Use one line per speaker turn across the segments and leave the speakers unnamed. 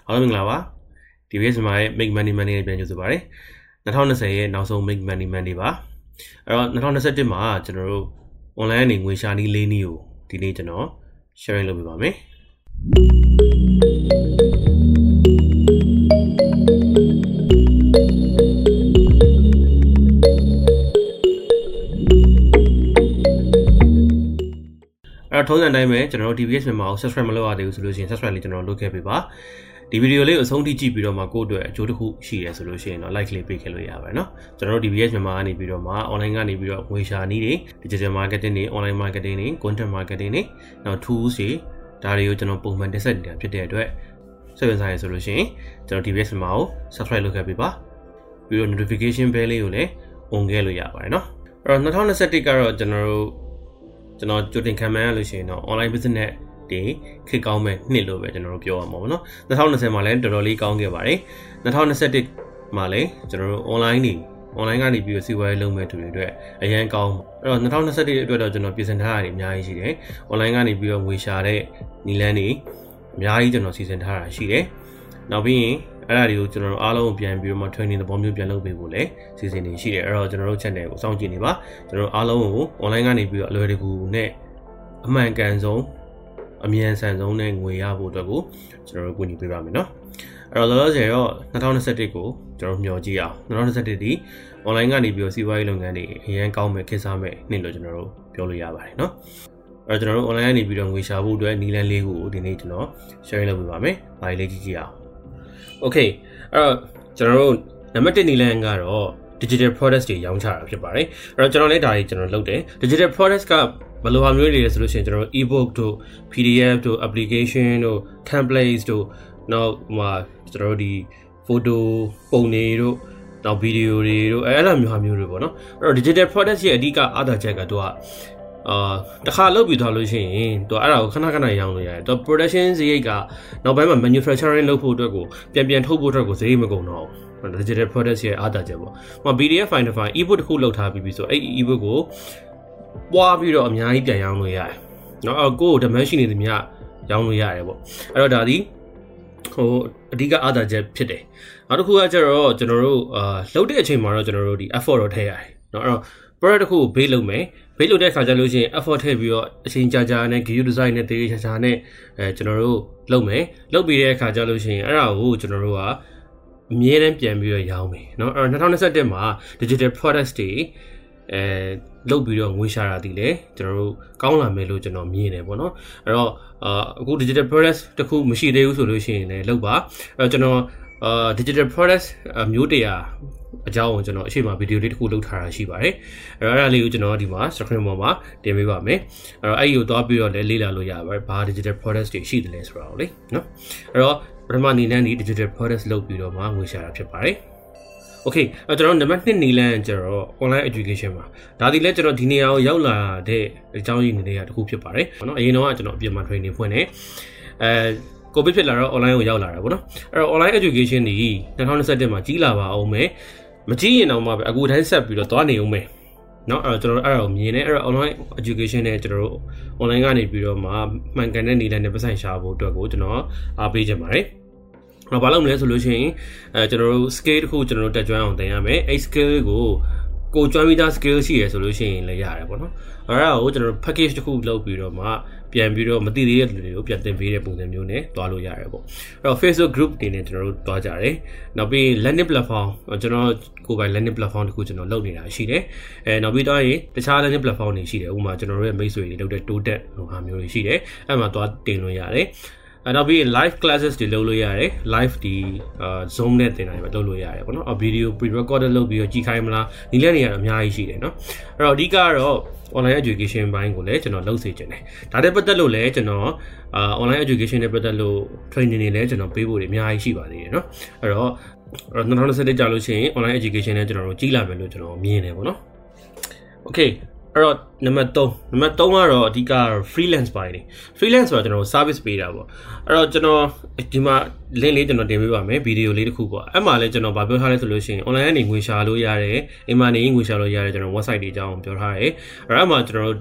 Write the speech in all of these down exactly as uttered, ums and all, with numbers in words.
အားလုံးမင်္ဂလာပါဒီ video မှာ make money money နဲ့ပြန်ကြိုဆိုပါရစေtwenty twentyရဲ့နောက်ဆုံး make money money ပါအဲ့တော့twenty twenty-oneမှာကျွန်တော်တို့ online ကနေငွေရှာနည်းလေးနည်းကိုဒီနေ့ကျွန်တော် sharing လုပ်ပေးပါမယ်အဲ့တော့ထုံးစံတိုင်းပဲကျွန်တော်တို့ D B S မြန်မာကို subscribe မလုပ်ရသေးဘူးဆိုလို့ရှိရင် subscribe လေးကျွန်တော်လုပ်ခဲ့ပေးပါဒီဗီဒီယိုလေးကိုအဆုံးထိကြည့်ပြီးတော့မှကိုယ့်အတွက်အကျိုးတစ်ခုရှိရဆိုလို့ရှိရင်တော့ like လေးပေးခဲ့လို့ရပါတယ်เนาะကျွန်တော်တို့ D B S မြန်မာကနေပြီးတော့မှ online ကနေပြီးတော့ငွေရှာနည်းတွေ digital marketing တွေ online marketing တွေ content marketing တွေနောက် tools တွေဒါတွေကိုကျွန်တော်ပုံမှန်တက်ဆက်နေတာဖြစ်တဲ့အတွက်စိတ်ဝင်စားရဆိုလို့ရှိရင်ကျွန်တော် D B S မြန်မာကို subscribe လုပ်ခဲ့ပေးပါပြီးတော့ notification bell လေးကိုလည်း on ခဲ့လို့ရပါတယ်เนาะအဲ့တော့twenty twenty-oneကတော့ကျွန်တော်တို့ကျွန်တော်ကြိုတင်ခံမှန်းရလို့ရှိရင်တော့ online business တွေခေတ်ကောင်းမဲ့နှစ်လို့ပဲကျွန်တော်တို့ပြောရမှာပေါ့နော်twenty twentyမှာလည်းတော်တော်လေးကောင်းခဲ့ပါတယ်twenty twenty-oneမှာလည်းကျွန်တော်တို့ online နေ online ကနေပြီးတော့စီးပွားရေးလုပ်မဲ့သူတွေအတွက်အရန်ကောင်းအဲ့တော့twenty twenty-oneအတွက်တော့ကျွန်တော်ပြင်ဆင်ထားတာတွေအများကြီးရှိတယ် online ကနေပြီးတော့ငွေရှာတဲ့နည်းလမ်းတွေအများကြီးကျွန်တော်စီစဉ်ထားတာရှိတယ်နောက်ပြီးရင်အဲ့ဒါတွေကိုကျွန်တော်တို့အားလုံးပြန်ပြီးတော့မှ training သဘောမျိုးပြန်လုပ်ပေးဖို့လည်းစီစဉ်နေရှိတယ်အဲ့တော့ကျွန်တော်တို့ channel ကိုစောင့်ကြည့်နေပါကျွန်တော်တို့အားလုံးကို online ကနေပြီးတော့အလွယ်တကူနဲ့အမှန်ကန်ဆုံးအမြန်ဆန်ဆုံးနဲ့ငွေရဖို့အတွက်ကိုကျွန်တော်တို့ကူညီပေးပါမယ်เนาะအဲ့တော့လောလောဆယ်တော့twenty twenty-oneကိုကျွန်တော်မျှော်ကြည့်အောင်twenty twenty-oneဒီ online ကနေပြီးတော့စီးပွားရေးလုပ်ငန်းတွေအရင်ကောင်းမဲ့ခေတ်စားမဲ့နှစ်လို့ကျွန်တော်တို့ပြောလို့ရပါတယ်เนาะအဲ့တော့ကျွန်တော်တို့ online ကနေပြီးတော့ငွေရှာဖို့အတွက်နည်းလမ်းလေးကိုဒီနေ့ကျွန်တော် share လုပ်ပေးပါမယ်။ဘာလေးကြည့်ကြည့်အောင် Okay အဲ့တော့ကျွန်တော်တို့နံပါတ်oneနည်းလမ်းကတော့ digital products တွေရောင်းချတာဖြစ်ပါတယ်အဲ့တော့ကျွန်တော်လည်းဒါကြီးကျွန်တော်လုပ်တယ် digital products ကဘယ်လိုဟာမျိုးတွေလဲဆိုလို့ရှိရင်ကျွန်တော်တို့ ebook တို့ P D F တို့ application တို့ templates တို့နောက်ဟိုကျွန်တော်တို့ဒီ photo ပုံတွေတို့နောက် video တွေတို့အဲ့လိုမျိုးဟာမျိုးတွေပေါ့နော်အဲ့တော့ digital products ရဲ့အဓိကအားသာချက်ကသူကအာတခါလုပ်ပြီးသွားလို့ရှိရင်သူအဲ့ဒါကိုခဏခဏရောင်းလို့ရတယ်သူ production စရိတ်ကနောက်ပိုင်းမှာ manufacturing လုပ်ဖို့အတွက်ကိုပြန်ပြန်ထုတ်ဖို့အတွက်ကိုစရိတ်မကုန်တော့ဘူး digital products ရဲ့အားသာချက်ပေါ့ဟို P D F file တစ် file ebook တစ်ခုလောက်ထားပြီးပြီဆိုအဲ့ ebook ကိုပွားပြီးတော့အများကြီးပြန်ရောင်းလို့ရတယ်เนาะကိုယ့်ကို demand ရှိနေသမျှရောင်းလို့ရတယ်ပေါ့အဲ့တော့ဒါဒီဟိုအဓိကအားသာချက်ဖြစ်တယ်နောက်တစ်ခုကကျတော့ကျွန်တော်တို့အာလုပ်တဲ့အချိန်မှာတော့ကျွန်တော်တို့ဒီ effort တော့ထည့်ရတယ်เนาะအဲ့တော့ product တစ်ခုကို base လုပ်မယ်base လုပ်တဲ့ခါကျလို့ရှိရင် effort ထည့်ပြီးတော့အချိန်ကြာကြာနဲ့ view design နဲ့ data ချာနဲ့အဲကျွန်တော်တို့လုပ်မယ်လုပ်ပြီးတဲ့အခါကျလို့ရှိရင်အဲ့ဒါကိုကျွန်တော်တို့ကအမြဲတမ်းပြန်ပြီးတော့ရောင်းမယ်เนาะအဲ့တော့twenty twenty-oneမှာ digital products တွေအဲလုပ်ပြီးတော့ငွေရှာတာဒီလေကျွန်တော်တို့ကောင်းလာမယ်လို့ကျွန်တော်မြင်တယ်ပေါ့နော်အဲ့တော့အခု digital products တခုမရှိသေးဘူးဆိုလို့ရှိရင်လည်းလုပ်ပါအဲ့တော့ကျွန်တော်အာ digital products မျိုးတရာအကြောင်းကိုကျွန်တော်အရှိမဗီဒီယိုလေးတစ်ခုလုပ်ထားတာရှိပါတယ်အဲ့တော့အဲ့ဒါလေးကိုကျွန်တော်ဒီမှာ screen ပေါ်မှာတင်ပေးပါမယ်အဲ့တော့အဲ့ဒီကိုသွားပြီးတော့လည်းလေ့လာလို့ရပါတယ်ဘာ digital products တွေရှိတယ်လဲဆိုတာကိုလေနော်အဲ့တော့ပထမနည်းလမ်းဒီ digital products လုပ်ပြီးတော့မှငွေရှာတာဖြစ်ပါတယ်Okay အဲ့ကျွန်တော်နံပါတ်twoနည်းလမ်းကျတော့ online education ပါဒါဒီလဲကျွန်တော်ဒီနေရာကိုရောက်လာတဲ့အကြောင်းရင်းတွေကတခုဖြစ်ပါတယ်เนาะအရင်တော့ကျွန်တော်အပြင်မှာ training ဖွင့်နေအဲကိုဗစ်ဖြစ်လာတော့ online ကိုရောက်လာတာပေါ့နော်အဲ့တော့ online education ဒီtwenty twenty-oneမှာကြီးလာပါအောင်မယ်မကြီးရင်တော့မှပဲအခုတိုင်းဆက်ပြီးတော့သွားနေအောင်မယ်เนาะအဲ့တော့ကျွန်တော်အဲ့ဒါကိုမြင်နေအဲ့တော့ online education နဲ့ကျွန်တော်တို့ online ကနေပြီးတော့မှမှန်ကန်တဲ့နည်းလမ်းနဲ့ပတ်ဆိုင်ရှာဖို့အတွက်ကိုကျွန်တော်အားပေးချင်ပါတယ်တော့ဘာလုပ်မလဲဆိုလို့ရှိရင်အဲကျွန်တော်တို့ scale တစ်ခုကျွန်တော်တို့တက်ကြွအောင်သင်ရမယ်အဲ့ scale ကိုကိုကျွမ်းပြီးသား scale ရှိရဆိုလို့ရှိရင်လည်းရတယ်ပေါ့နော်အဲ့ဒါကိုကျွန်တော်တို့ package တစ်ခုလုပ်ပြီးတော့မှပြန်ပြီးတော့မသိသေးတဲ့လူတွေကိုပြန်တင်ပေးတဲ့ပုံစံမျိုးနဲ့တွားလို့ရတယ်ပေါ့အဲ့တော့ Facebook group တွေနဲ့ကျွန်တော်တို့တွားကြတယ်နောက်ပြီး learning platform ကျွန်တော်ကိုယ်ပိုင် learning platform တစ်ခုကျွန်တော်လုပ်နေတာရှိတယ်အဲနောက်ပြီးတော့တခြား learning platform တွေရှိတယ်ဥပမာကျွန်တော်တို့ရဲ့မိတ်ဆွေတွေလုပ်တဲ့ tooltet လိုဟာမျိုးတွေရှိတယ်အဲ့မှာတွားတင်လို့ရတယ်အဲ့တော့ပြီး live classes တွေလုပ်လို့ရတယ် live ဒီ Zoom နဲ့သင်တာတွေလုပ်လို့ရတယ်ပေါ့နော် video pre-recorded လုပ်ပြီးတော့ကြည့်ခိုင်းမလားဒီလက်တွေကတော့အများကြီးရှိတယ်เนาะအဲ့တော့အဓိကတော့ online education ဘိုင်းကိုလည်းကျွန်တော်လုပ်စေချင်တယ်ဒါနဲ့ပတ်သက်လို့လည်းကျွန်တော်အာ online education နဲ့ပတ်သက်လို့ training တွေလည်းကျွန်တော်ပေးဖို့တွေအများကြီးရှိပါသေးတယ်เนาะအဲ့တော့twenty twenty-oneကြာလို့ရှိရင် online education နဲ့ကျွန်တော်တို့ကြီးလာမယ်လို့ကျွန်တော်မြင်တယ်ပေါ့နော် Okayအဲ့တော့နံပါတ်threeနံပါတ်threeကတော့အဓိက freelance ပိုင်းနေ freelance ဆိုတာကျွန်တော် service ပေးတာပေါ့အဲ့တော့ကျွန်တော်ဒီမှာ link လေးကျွန်တော်တင်ပေးပါမယ်ဗီဒီယိုလေးတစ်ခုပေါ့အဲ့မှာလည်းကျွန်တော်ဗာပြောထားလဲဆိုလို့ရှိရင် online ကနေငွေရှာလို့ရတယ်အိမ်မှာနေငွေရှာလို့ရတယ်ကျွန်တော် website တွေအကြောင်းပြောထားတယ်အဲ့ဒါမှကျွန်တော်တို့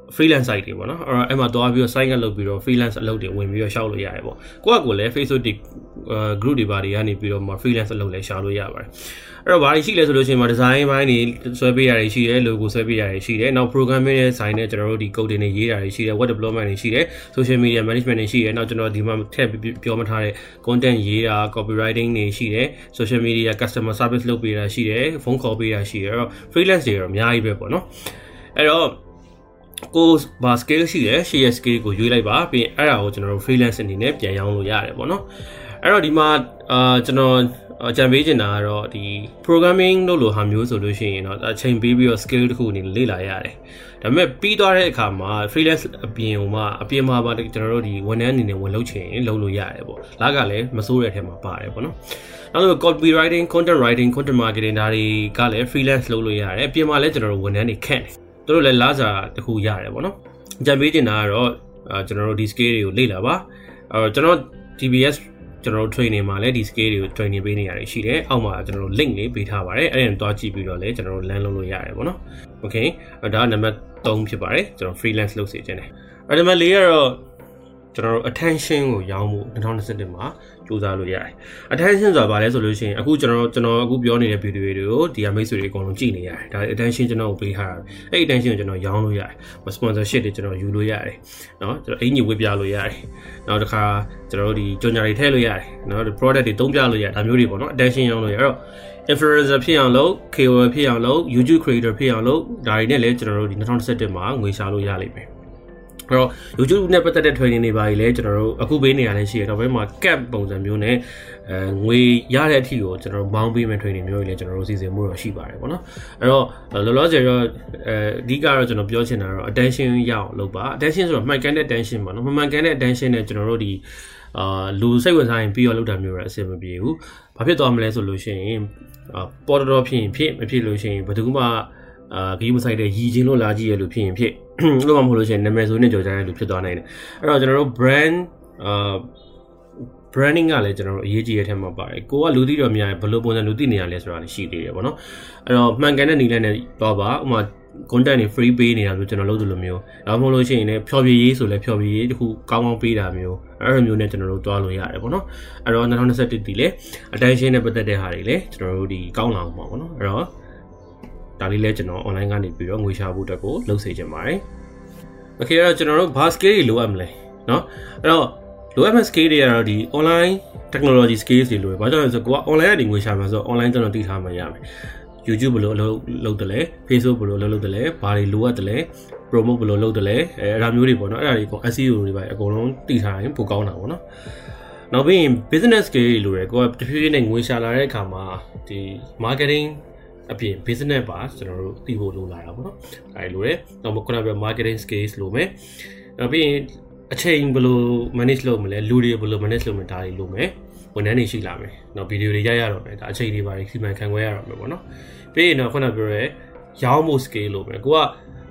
freelance site တွေပေါ့နော်အဲ့တော့အဲ့မှာသွားပြီးတော့ site ကလုပ်ပြီးတော့ freelance အလုပ်တွေဝင်ပြီးတော့ရှောက်လို့ရတယ်ပေါ့ကိုကကိုလည်း Facebook တွေ group တွေပါတွေကနေပြီးတော့ freelance အလုပ်လည်းရှာလို့ရပါတယ်အဲ့တော့ဘာတွေရှိလဲဆိုလို့ရှိရင် design ဘိုင်းတွေဆွဲပေးရတွေရှိတယ် logo ဆွဲပေးရတွေရှိတယ်နောက် programming နဲ့ sign နဲ့ကျွန်တော်တို့ဒီ code တွေနဲ့ရေးတာတွေရှိတယ် web development တွေရှိတယ် social media management တွေရှိတယ်နောက်ကျွန်တော်ဒီမှာထည့်ပြောမထားတဲ့ content ရေးတာ copywriting တွေရှိတယ် social media customer service လုပ်ပေးတာရှိတယ် phone call ပေးတာရှိတယ်အဲ့တော့ freelance တွေတော့အများကြီးပဲပေါ့နော်အဲ့တော့ကိုဘာ scale ရှိတယ်ရှိရဲ့ scale ကိုရွေးလိုက်ပါပြီးရင်အဲ့ဒါကိုကျွန်တော်တို့ freelance အနေနဲ့ပြန်ရောင်းလို့ရတယ်ပေါ့နော်အဲ့တော့ဒီမှာအာကျွန်တော်အကြံပေးချင်တာကတော့ဒီ programming လုပ်လို့ဟာမျိုးဆိုလို့ရှိရင်တော့အချိန်ပေးပြီးတော့ skill တစ်ခုအနေနဲ့လေ့လာရတယ်ဒါပေမဲ့ပြီးသွားတဲ့အခါမှာ freelance အပြင်ဟိုမှာအပြင်မှာပါကျွန်တော်တို့ဒီဝန်ထမ်းအနေနဲ့ဝင်လုပ်ချင်လုပ်လို့ရတယ်ပေါ့လကလည်းမစိုးတဲ့အထက်မှာပါတယ်ပေါ့နော်နောက်လို့ copywriting content writing content marketing ဒါတွေကလည်း freelance လုပ်လို့ရတယ်အပြင်မှာလည်းကျွန်တော်တို့ဝန်ထမ်းတွေခန့်တယ်သူတို့လည်းလာစာတစ်ခုရတယ်ပေါ့နော်အကြံပေးချင်တာကတော့ကျွန်တော်တို့ဒီ skill တွေကိုလေ့လာပါအဲကျွန်တော် T B S ကျွန်တော်တို့ training မှာလည်းဒီ skill တွေကို training ပေးနေရတယ်ရှိတယ်အောက်မှာကျွန်တော်တို့ link လေးပေးထားပါတယ်အဲ့ဒါကိုတွားကြည့်ပြီးတော့လည်းကျွန်တော်တို့ learn လုပ်လို့ရတယ်ပေါ့နော် okay ဒါကနံပါတ်threeဖြစ်ပါတယ်ကျွန်တော် freelance လုပ်စေချင်တယ်အဲ့နံပါတ်fourကတော့ကျွန်တော်တို့ attention ကိုရောင်းဖို့twenty twenty-oneမှာစူးစမ်းလို့ရတယ် attention ဆိုတာဘာလဲဆိုလို့ရှိရင်အခုကျွန်တော်ကျွန်တော်အခုပြောနေတဲ့ video တွေကိုဒီမိတ်ဆွေတွေအကုန်လုံးကြည့်နေရတယ်ဒါ attention ကျွန်တော်ကိုပေးထားတာအဲ့ attention ကိုကျွန်တော်ရောင်းလို့ရတယ် sponsorship တွေကျွန်တော်ယူလို့ရတယ်เนาะကျွန်တော်အင်ကြီးဝေးပြလို့ရတယ်နောက်တစ်ခါကျွန်တော်တို့ဒီကြော်ညာတွေထည့်လို့ရတယ်เนาะ product တွေသုံးပြလို့ရတယ်ဒါမျိုးတွေပေါ့เนาะ attention ရောင်းလို့ရအဲ့တော့ influencer ဖြစ်အောင်လုပ် K O L ဖြစ်အောင်လုပ် YouTube creator ဖြစ်အောင်လုပ်ဒါတွေနဲ့လည်းကျွန်တော်တို့ဒီtwenty twenty-oneမှာငွေရှာလို့ရလိမ့်မယ်အဲ့တော့ YouTube နဲ့ပတ်သက်တဲ့ training တွေပါကြီးလဲကျွန်တော်တို့အခုပေးနေရလဲရှိတယ်တော့ဘယ်မှာ cap ပုံစံမျိုးနဲ့အဲငွေရတဲ့အထိကိုကျွန်တော်တို့မောင်းပေးမဲ့ training မျိုးတွေလဲကျွန်တော်တို့စီစဉ်မှုတော့ရှိပါတယ်ပေါ့နော်အဲ့တော့လောလောဆယ်တော့အဲအဓိကတော့ကျွန်တော်ပြောချင်တာတော့ attention ရအောင်လုပ်ပါ attention ဆိုတော့မှန်ကန်တဲ့ attention ပေါ့နော်မှန်ကန်တဲ့ attention နဲ့ကျွန်တော်တို့ဒီအာလူစိတ်ဝင်စားရင်ပြီးတော့လုပ်တာမျိုးရအဆင်မပြေဘူးဘာဖြစ်သွားမလဲဆိုလို့ရှိရင်ပေါ်တော်ဖြစ်ရင်ဖြစ်မဖြစ်လို့ရှိရင်ဘယ်သူမှအာဂီးမဆိုင်တဲ့ရည်ချင်းလို့လာကြည့်ရလို့ဖြစ်ရင်ဖြစ်လို့မှမဟုတ်လို့ရှိရင်နာမည်ဆိုနဲ့ကြော်ကြရလို့ဖြစ်သွားနိုင်တယ်အဲ့တော့ကျွန်တော်တို့ brand အာ branding ကလည်းကျွန်တော်တို့အရေးကြီးတဲ့အထက်မှာပါတယ်ကိုကလူသိတော့များဘယ်လိုပုံစံလူသိနေရလဲဆိုတာလည်းရှိသေးတယ်ပေါ့နော်အဲ့တော့မှန်ကန်တဲ့နည်းလမ်းနဲ့တော့ပါဥပမာ content တွေ free ပေးနေတာမျိုးကျွန်တော်လုပ်သလိုမျိုးဒါမှမဟုတ်လို့ရှိရင်လည်းဖျော်ဖြေရေးဆိုလည်းဖျော်ဖြေရေးတခုကောင်းကောင်းပေးတာမျိုးအဲ့လိုမျိုးနဲ့ကျွန်တော်တို့တွားလို့ရတယ်ပေါ့နော်အဲ့တော့twenty twenty-oneတီလည်း attention နဲ့ပတ်သက်တဲ့ဟာတွေလည်းကျွန်တော်တို့ဒီကောင်းလာအောင်ပါပေါ့နော်အဲ့တော့ဒါလေးလဲကျွန်တော် online ကနေပြီးတော့ငွေရှာဖို့အတွက်ကိုလုပ်စေချင်ပါတယ်။ Okay အဲ့တော့ကျွန်တော်တို့ဘာ skill တွေလိုအပ်မလဲเนาะအဲ့တော့လိုအပ်မဲ့ skill တွေကတော့ဒီ online technology skills တွေလိုတယ်။ဘာကြောင့်လဲဆိုတော့ကိုက online ကနေငွေရှာမှာဆိုတော့ online ကျွန်တော်သိထားမှရမယ်။ YouTube ဘယ်လိုအလုပ်လုပ်တယ်လဲ Facebook ဘယ်လိုအလုပ်လုပ်တယ်လဲဘာတွေလိုအပ်တယ်လဲ promote ဘယ်လိုလုပ်တယ်လဲအဲအဲ့ဒါမျိုးတွေပေါ့နော်အဲ့ဒါတွေကော S E O တွေပါအကုန်လုံးသိထားရင်ပိုကောင်းတာပေါ့နော်။နောက်ပြီးရင် business skill တွေလိုတယ်ကိုကတဖြည်းဖြည်းနဲ့ငွေရှာလာတဲ့အခါမှာဒီ marketingအပြင် business ပါကျွန်တော်တို့သိဖို့လိုလာတာပေါ့နော်။အဲလိုတယ်။နောက်ခုနကပြော marketing skills လိုမယ်။နောက်ပြီးရင်အချိန်ဘယ်လို manage လုပ်မလဲလူတွေဘယ်လို manage လုပ်မလဲဒါတွေလိုမယ်။ဝန်ထမ်းတွေရှိလာမယ်။နောက်ဗီဒီယိုတွေရိုက်ရတော့မယ်။ဒါအချိန်တွေပါတယ်စီမံခန့်ခွဲရတော့မယ်ပေါ့နော်။ပြီးရင်တော့ခုနပြောရဲရောင်းဖို့ scale လိုမယ်။ကိုကအာ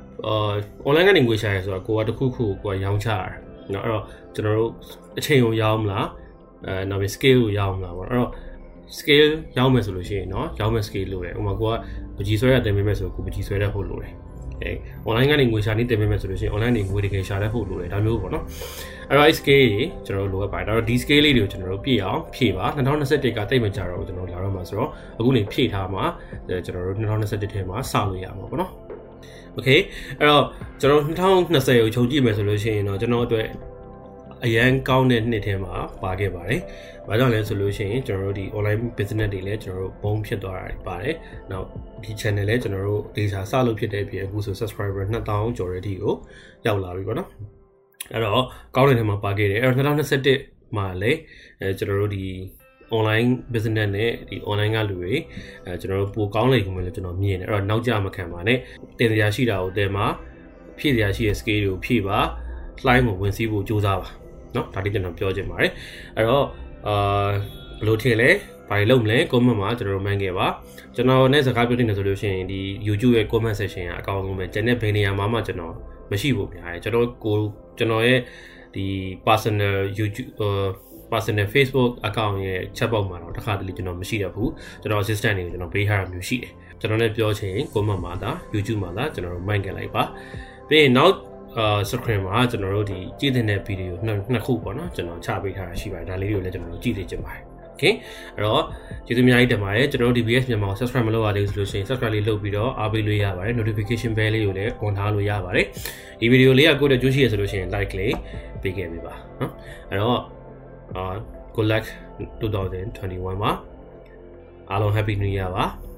online ကနေငွေရှာရဲဆိုတော့ကိုကတခုခုကိုကရောင်းချရတယ်။နော်အဲ့တော့ကျွန်တော်တို့အချိန်ကိုရောင်းမလားအဲနောက်ပြီး scale ကိုရောင်းမလားပေါ့။အဲ့တော့scale ရောင်းမယ်ဆိုလို့ရှိရင်เนาะရောင်းမယ် scale လို့တယ်ဥပမာကိုကပကြီးဆွဲရတင်ပေးမယ်ဆိုကိုပကြီးဆွဲတတ်ဖို့လို့တယ်အဲ online ကနေငွေရှာနေတင်ပေးမယ်ဆိုလို့ရှိရင် online နေငွေတကယ်ရှာတတ်ဖို့လို့တယ်ဒါမျိုးပေါ့เนาะအဲ့တော့ scale ကြီးကျွန်တော်တို့လိုအပ်ပါတယ်ဒါတော့ဒီ scale လေးတွေကိုကျွန်တော်တို့ပြည့်အောင်ဖြည့်ပါtwenty twenty-oneကတိတ်မကြတော့ကျွန်တော်လာတော့မှာဆိုတော့အခုနေဖြည့်ထားမှာကျွန်တော်တို့twenty twenty-oneထဲမှာစလို့ရမှာပေါ့เนาะ okay အဲ့တော့ကျွန်တော်twenty twentyကိုချုပ်ကြည့်မယ်ဆိုလို့ရှိရင်တော့ကျွန်တော်အတွက်အရန်ကောင်းတဲ့နှစ်ထဲမှာပါခဲ့ပါတယ်။ဘာကြောင့်လဲဆိုလို့ရှိရင်ကျွန်တော်တို့ဒီ online business တွေလည်းကျွန်တော်တို့ဘုံဖြစ်သွားတာပါတယ်။နောက်ဒီ channel လည်းကျွန်တော်တို့ data စလို့ဖြစ်တဲ့အပြင်အခုဆို subscriber two thousandကျော်တဲ့အထိကိုရောက်လာပြီပေါ့နော်။အဲ့တော့ကောင်းတဲ့ထဲမှာပါခဲ့တယ်။အဲ့တော့twenty twenty-oneမှာလည်းအဲကျွန်တော်တို့ဒီ online business နဲ့ဒီ online ကလူတွေအဲကျွန်တော်တို့ပိုကောင်းလိမ့်မယ်လို့ကျွန်တော်မြင်တယ်။အဲ့တော့နောက်ကျမခံပါနဲ့။တင်စရာရှိတာကိုတင်ပါဖြည့်စရာရှိတဲ့ scale ကိုဖြည့်ပါ။ line ကိုဝင်စီးဖို့ကြိုးစားပါเนาะဒါလေးကျွန်တော်ပြောချင်ပါတယ်အဲ့တော့အာဘယ်လိုထင်လဲဘာတွေလုပ်မလဲ comment မှာကျွန်တော်တို့မှန်းခဲ့ပါကျွန်တော်နဲ့စကားပြောနေတယ်ဆိုလို့ရှိရင်ဒီ YouTube ရဲ့ comment section ကအကောင်းဆုံးပဲကျန်တဲ့ဘယ်နေရာမှာမှကျွန်တော်မရှိဘူးဗျာကျွန်တော်ကိုကျွန်တော်ရဲ့ဒီ personal YouTube personal Facebook account ရဲ့ chat box မှာတော့တစ်ခါတလေကျွန်တော်မရှိတော့ဘူးကျွန်တော် assistant တွေကိုကျွန်တော်ပေးထားတာမျိုးရှိတယ်ကျွန်တော်လည်းပြောချင် comment မှာဒါ YouTube မှာဒါကျွန်တော်တို့မှန်းခဲ့လိုက်ပါပြီးရင်နောက်အာ subscribe မှာကျွန်တော်တို့ဒီကြည့်တဲ့ဗီဒီယိုနှစ်ခုပေါ့နော်ကျွန်တော်ချပေးထားတာရှိပါတယ်ဒါလေးတွေကိုလည်းကျွန်တော်တို့ကြည့်သိချင်ပါတယ် okay အဲ့တော့ကျေးဇူးအများကြီးတင်ပါတယ်ကျွန်တော်တို့ D B S မြန်မာကို subscribe မလုပ်ရသေးဘူးဆိုလို့ရှိရင် subscribe လေးလုပ်ပြီးတော့အားပေးလို့ရပါတယ် notification bell လေးကိုလည်း on ထားလို့ရပါတယ်ဒီဗီဒီယိုလေးကကိုယ့်အတွက်ကြိုးရှိရဆိုလို့ရှိရင် like လေးပေးခဲ့ပေးပါနော်အဲ့တော့အာ good luck twenty twenty-one ပါအားလုံး happy new year ပါ